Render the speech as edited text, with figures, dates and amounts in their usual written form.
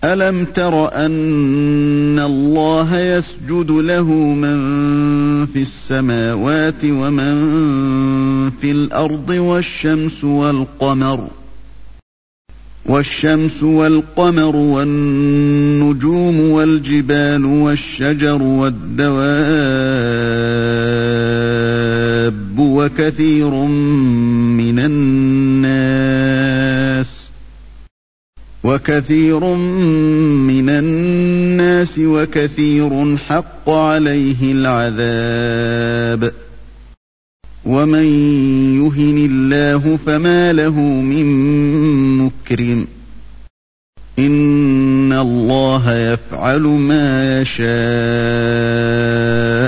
ألم تر أن الله يسجد له من في السماوات ومن في الأرض والشمس والقمر والنجوم والجبال والشجر والدواب وكثير من الناس وكثير حق عليه العذاب ومن يهن الله فما له من مكرم إن الله يفعل ما يشاء